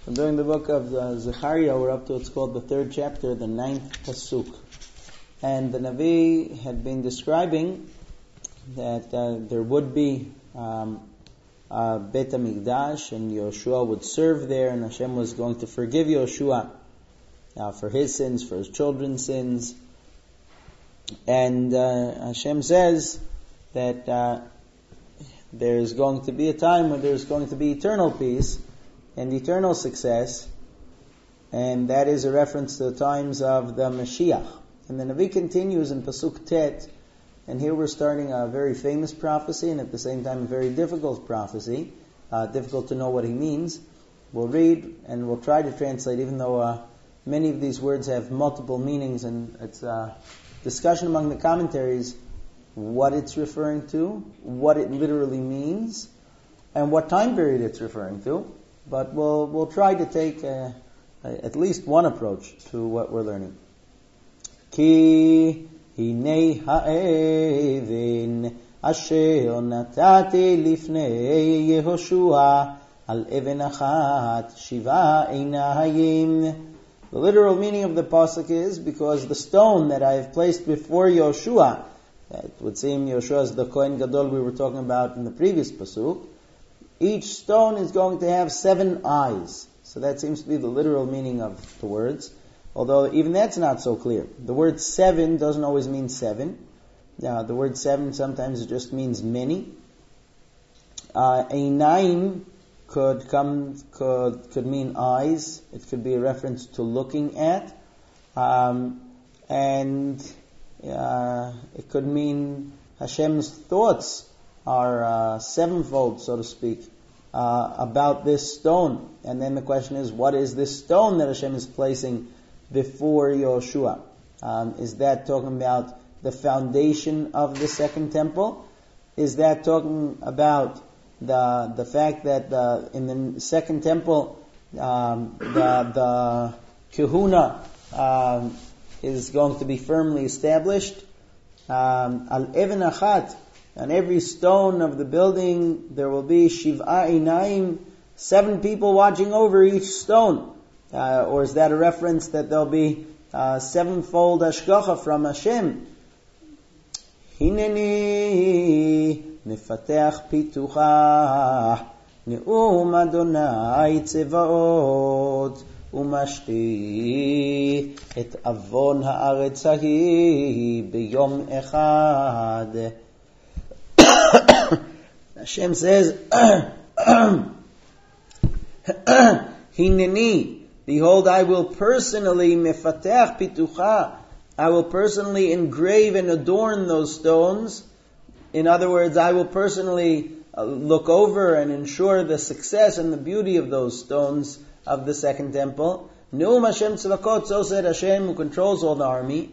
So during the book of Zechariah, we're up to what's called the 3rd chapter, the 9th pasuk. And the Navi had been describing that there would be Beit HaMikdash, and Yoshua would serve there, and Hashem was going to forgive Yoshua for his sins, for his children's sins. And Hashem says that there's going to be a time when there's going to be eternal peace and eternal success, and that is a reference to the times of the Mashiach. And the Navi continues in Pasuk Tet, and here we're starting a very famous prophecy and at the same time a very difficult prophecy, difficult to know what he means. We'll read and we'll try to translate, even though many of these words have multiple meanings, and it's a discussion among the commentaries what it's referring to, what it literally means, and what time period it's referring to. But we'll try to take at least one approach to what we're learning. Ki hinei ha'evin asher natati lifnei Yehoshua al even achat shiva einayim. The literal meaning of the pasuk is, because the stone that I have placed before Yoshua, it would seem Yoshua is the Kohen Gadol we were talking about in the previous pasuk, each stone is going to have 7 eyes. So that seems to be the literal meaning of the words, although even that's not so clear. The word 7 doesn't always mean 7. The word 7 sometimes just means many. Einayim could mean eyes. It could be a reference to looking at. And it could mean Hashem's thoughts are sevenfold, so to speak, about this stone. And then the question is, what is this stone that Hashem is placing before Yoshua? Is that talking about the foundation of the second temple? Is that talking about the fact that in the second temple the kahuna is going to be firmly established? Al even achat, on every stone of the building there will be shiva einayim, 7 people watching over each stone. Or is that a reference that there'll be 7-fold hashgacha from Hashem? Hineni mefatech pitucha ne'um Adonai tzevaot umashti et avon haaretz hahi biyom echad. Hashem says, Hineni, behold, I will personally mefatech pitucha, I will personally engrave and adorn those stones. In other words, I will personally look over and ensure the success and the beauty of those stones of the second temple. Ne'um Hashem tzvakot, so said Hashem, who controls all the armies.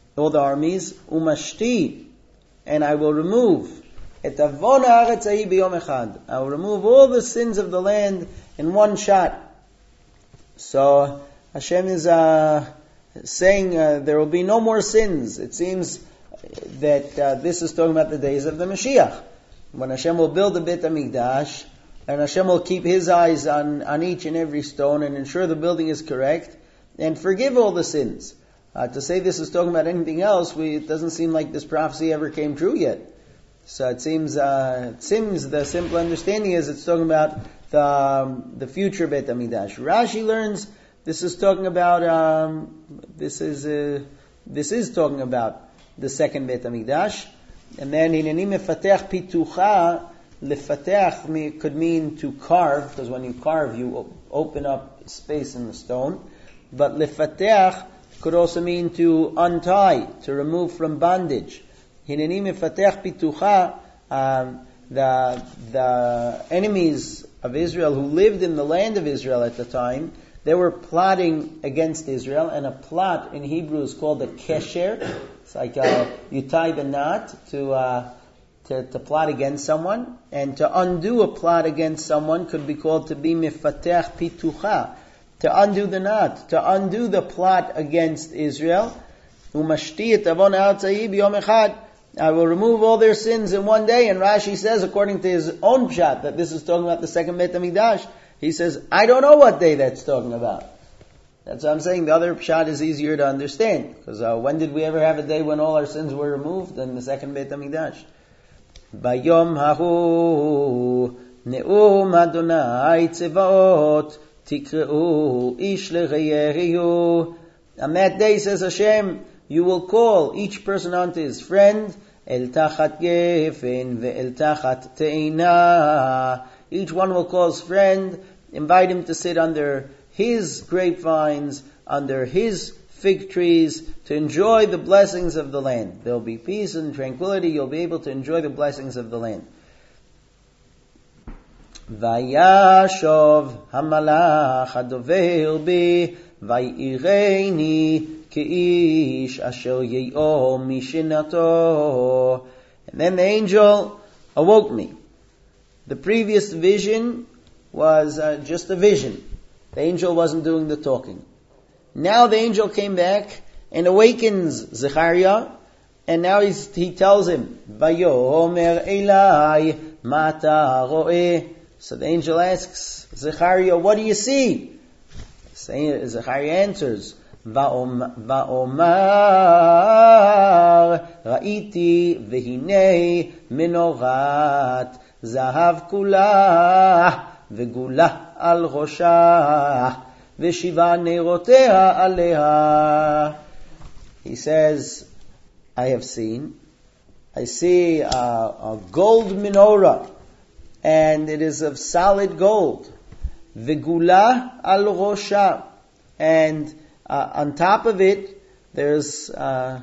Umashti, and I will remove et avon haaretz hahi biyom echad. I will remove all the sins of the land in one shot. So Hashem is saying there will be no more sins. It seems that this is talking about the days of the Mashiach, when Hashem will build the Beit HaMikdash, and Hashem will keep His eyes on each and every stone and ensure the building is correct and forgive all the sins. To say this is talking about anything else, it doesn't seem like this prophecy ever came true yet. So it seems the simple understanding is it's talking about the future Beit HaMikdash. Rashi learns this is talking about this is talking about the second Beit HaMikdash. And then hineni mefatech pitucha, lefatech could mean to carve, because when you carve you open up space in the stone. But lefatech could also mean to untie, to remove from bondage. Hineni mefatech pitucha, the enemies of Israel who lived in the land of Israel at the time, they were plotting against Israel, and a plot in Hebrew is called a kesher. It's like you tie the knot to plot against someone, and to undo a plot against someone could be called to be mefatech pitucha, to undo the knot, to undo the plot against Israel. Umashti et avon haaretz hahi biyom echad. I will remove all their sins in one day. And Rashi says, according to his own pshat, that this is talking about the second Beit HaMikdash, He says, I don't know what day that's talking about. That's what I'm saying. The other pshat is easier to understand. Because when did we ever have a day when all our sins were removed? In the second Beit HaMikdash. Bayom hahu ne'um Adonai tzevaot tikreu ish le'reyehu. On that day, says Hashem, you will call each person unto his friend, El tachat gefen ve'el tachat te'ina. Each one will call his friend, invite him to sit under his grapevines, under his fig trees, to enjoy the blessings of the land. There will be peace and tranquility. You'll be able to enjoy the blessings of the land. Vayashov hamalach hadover bi vayireni keish asher ye'om mishinato. And then the angel awoke me. The previous vision was just a vision. The angel wasn't doing the talking. Now the angel came back and awakens Zechariah, and now he tells him, Vayomer Elai Mata Ro'eh. So the angel asks Zechariah, what do you see? Zechariah answers, Va'omar Ra'iti Vehine Menorat Zahav Kulah Vegulah Al Roshah Veshiva Neirotea Aleha. He says, I see a gold menorah, and it is of solid gold. Vegulah Al Roshah, and on top of it there's a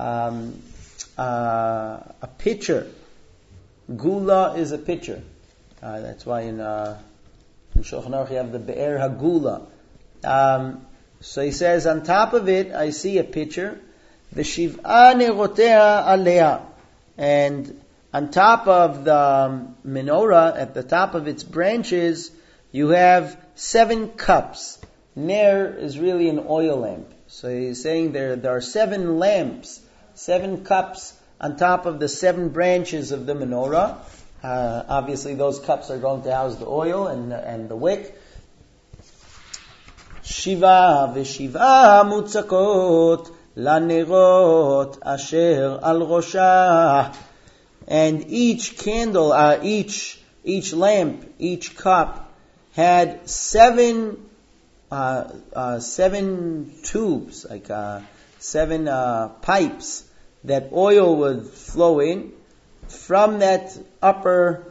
pitcher. Gula is a pitcher. That's why in Shulchan Aruch you have the Be'er HaGula. So he says, on top of it, I see a pitcher, V'shiv'a nerotea alea, and on top of the menorah, at the top of its branches, you have 7 cups. Ner is really an oil lamp. So he's saying there are 7 lamps, 7 cups on top of the 7 branches of the menorah. Obviously those cups are going to house the oil and the wick. Shiva v'shiva mutzakot lanerot asher al roshah. And each candle, each lamp, each cup had 7 tubes, like 7 pipes that oil would flow in from that upper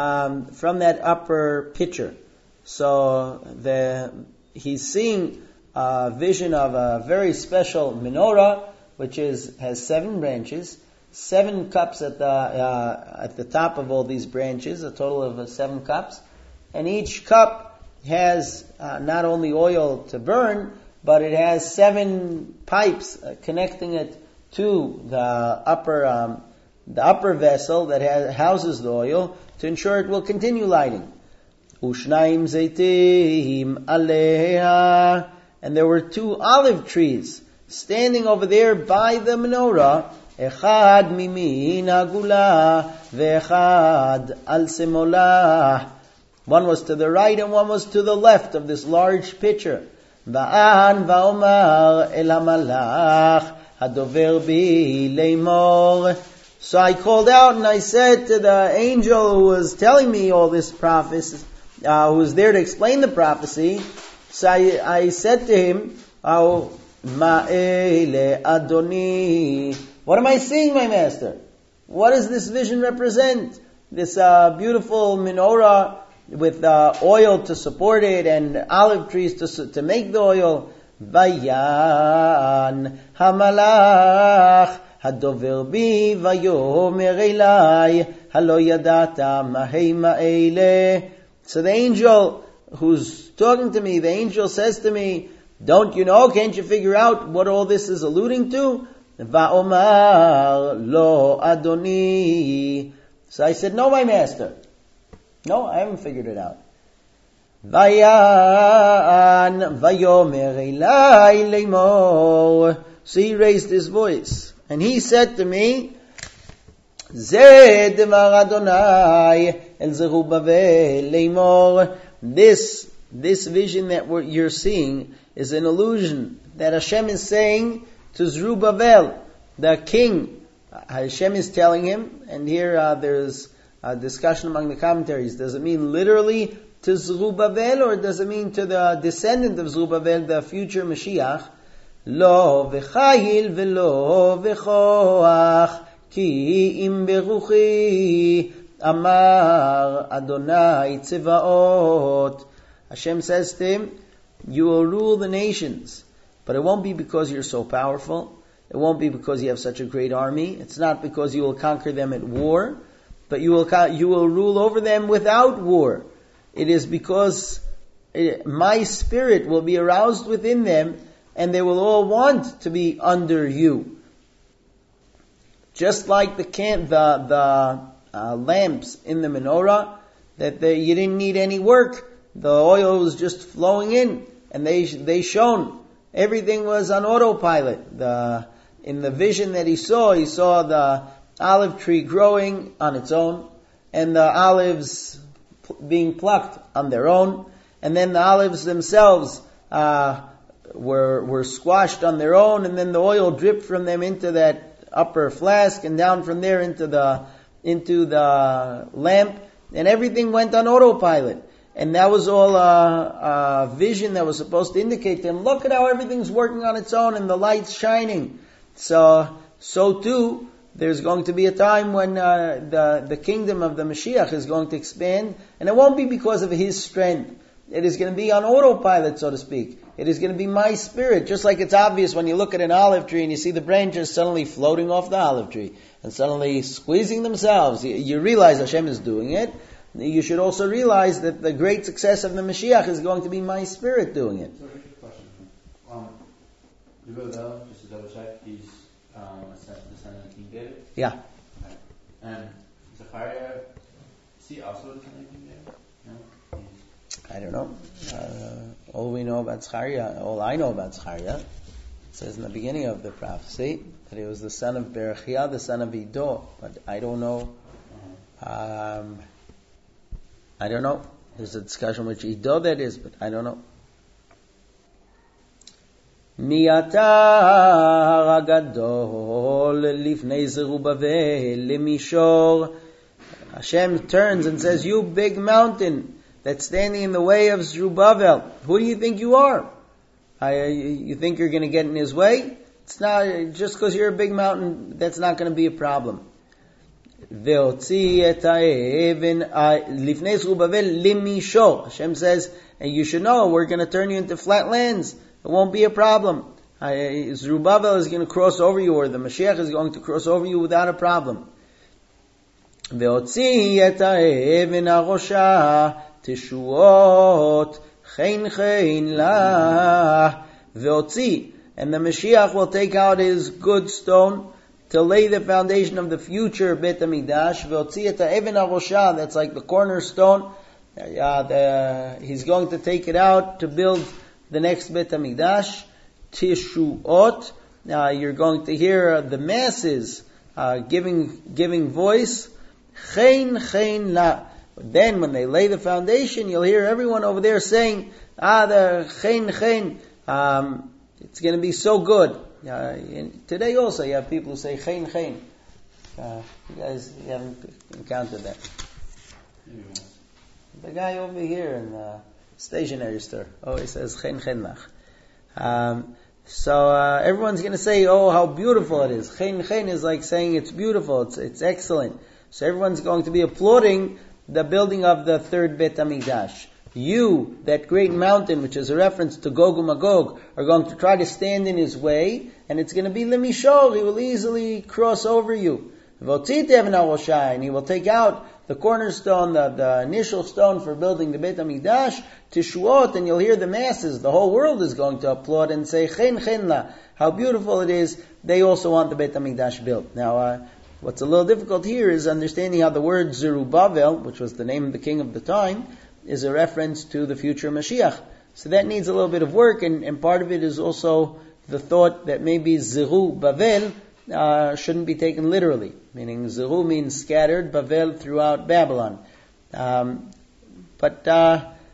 pitcher. So he's seeing a vision of a very special menorah, which has 7 branches, 7 cups at the top of all these branches, a total of 7 cups, and each cup has not only oil to burn, but it has 7 pipes connecting it to the upper vessel that houses the oil to ensure it will continue lighting. Ushnaim zeitim aleha, and there were 2 olive trees standing over there by the menorah. Echad mimin agula ve'echad al semolah. One was to the right and one was to the left of this large pitcher. Va'an va'omar el hamalach hadover bi leimor. So I called out and I said to the angel who was telling me all this prophecy, who was there to explain the prophecy, so I said to him, Ma'ele Adoni, what am I seeing, my master? What does this vision represent? This beautiful menorah with oil to support it and olive trees to make the oil. Vayan hamalach hadover bi vayomer elai halo yadata mahei ma'ele. So the angel who's talking to me, the angel says to me, don't you know, can't you figure out what all this is alluding to? Va'omar lo adoni. So I said, no, my master. No, I haven't figured it out. Vayan vayomer elai leimor. So he raised his voice and he said to me, Zeh demar Adonai el Zerubbabel leimor This vision that you're seeing is an illusion that Hashem is saying to Zerubbabel, the king. Hashem is telling him, and here there's a discussion among the commentaries. Does it mean literally to Zerubbabel, or does it mean to the descendant of Zerubbabel, the future Mashiach? Lo v'chayil v'lo v'choach ki im beruchi amar Adonai tzevaot. Hashem says to him, you will rule the nations, but it won't be because you're so powerful. It won't be because you have such a great army. It's not because you will conquer them at war, but you will rule over them without war. It is because my spirit will be aroused within them, and they will all want to be under you. Just like the lamps in the menorah, that you didn't need any work. The oil was just flowing in, and they shone. Everything was on autopilot. In the vision that he saw the olive tree growing on its own, and the olives being plucked on their own, and then the olives themselves were squashed on their own, and then the oil dripped from them into that upper flask, and down from there into the lamp, and everything went on autopilot. And that was all a vision that was supposed to indicate to him, look at how everything's working on its own and the light's shining. So too, there's going to be a time when the kingdom of the Mashiach is going to expand, and it won't be because of his strength. It is going to be on autopilot, so to speak. It is going to be my spirit, just like it's obvious when you look at an olive tree and you see the branches suddenly floating off the olive tree and suddenly squeezing themselves. You realize Hashem is doing it. You should also realize that the great success of the Mashiach is going to be my spirit doing it. So, here's a question. Zerubbabel, just to double check, he's the son of King David? Yeah. Okay. And Zechariah, is he also the son of King David? No? I don't know. All I know about Zechariah, it says in the beginning of the prophecy that he was the son of Berechiah, the son of Iddo, but I don't know. I don't know. There's a discussion which Iddo that is, but I don't know. Mi'ata gadol lifnei Zerubbabel lemishor. Hashem turns and says, you big mountain that's standing in the way of Zerubbabel, who do you think you are? You think you're going to get in his way? It's not, just because you're a big mountain, that's not going to be a problem. Hashem says, and you should know, we're going to turn you into flat lands. It won't be a problem. Zerubbabel is going to cross over you, or the Mashiach is going to cross over you without a problem. And the Mashiach will take out his good stone to lay the foundation of the future Beit HaMikdash. That's like the cornerstone. He's going to take it out to build the next Beit HaMikdash. Tishuot. You're going to hear the masses giving voice. Chen la. Then when they lay the foundation, you'll hear everyone over there saying, the chen. It's going to be so good. Today also you have people who say chen. You haven't encountered that. The guy over here in the stationery store always says chen lach. So everyone's going to say, oh, how beautiful it is. Chen is like saying it's beautiful, it's excellent. So everyone's going to be applauding the building of the third Beit HaMikdash. You, that great mountain, which is a reference to Gog and Magog, are going to try to stand in his way, and it's going to be lemishor. He will easily cross over you. And he will take out the cornerstone, the initial stone for building the Beit HaMikdash, Tishuot, and you'll hear the masses. The whole world is going to applaud and say, chen la, how beautiful it is. They also want the Beit HaMikdash built. Now, what's a little difficult here is understanding how the word Zerubbabel, which was the name of the king of the time, is a reference to the future Mashiach. So that needs a little bit of work, and part of it is also the thought that maybe Zerubbabel shouldn't be taken literally. Meaning Zeru means scattered, Bavel throughout Babylon. But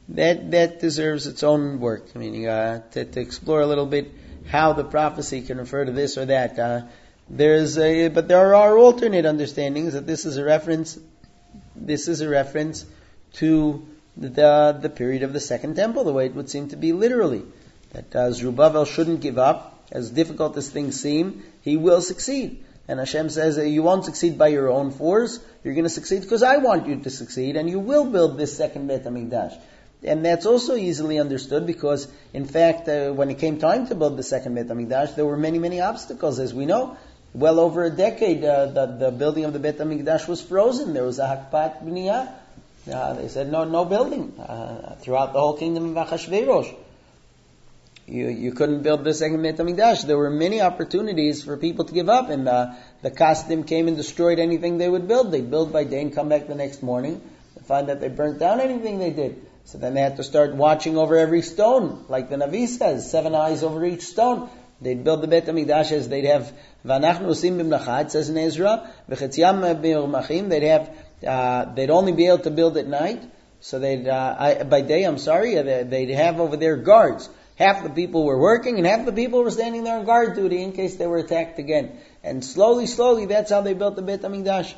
that deserves its own work. I mean, to explore a little bit how the prophecy can refer to this or that. But there are alternate understandings that this is a reference. This is a reference to the period of the Second Temple, the way it would seem to be literally. That Zerubbabel shouldn't give up. As difficult as things seem, he will succeed. And Hashem says that you won't succeed by your own force. You're going to succeed because I want you to succeed, and you will build this second Beit HaMikdash. And that's also easily understood because, in fact, when it came time to build the second Beit HaMikdash, there were many, many obstacles, as we know. Well over a decade, the building of the Beit HaMikdash was frozen. There was a Hakpat Bniyah. They said no building throughout the whole kingdom of Achashverosh. You couldn't build the second Beit HaMikdash. There were many opportunities for people to give up, and the Kasdim came and destroyed anything they would build. They'd build by day and come back the next morning and find that they burnt down anything they did. So then they had to start watching over every stone, like the Navi says, 7 eyes over each stone. They'd build the Beit HaMikdash as they'd have V'anachnu usim b'mlacha, it says in Ezra, V'chetziam b'yormachim, they'd only be able to build at night. So by day, they'd have over there guards. Half the people were working and half the people were standing there on guard duty in case they were attacked again. And slowly, that's how they built the Beit HaMikdash.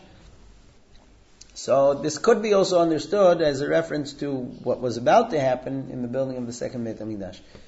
So this could be also understood as a reference to what was about to happen in the building of the second Beit HaMikdash.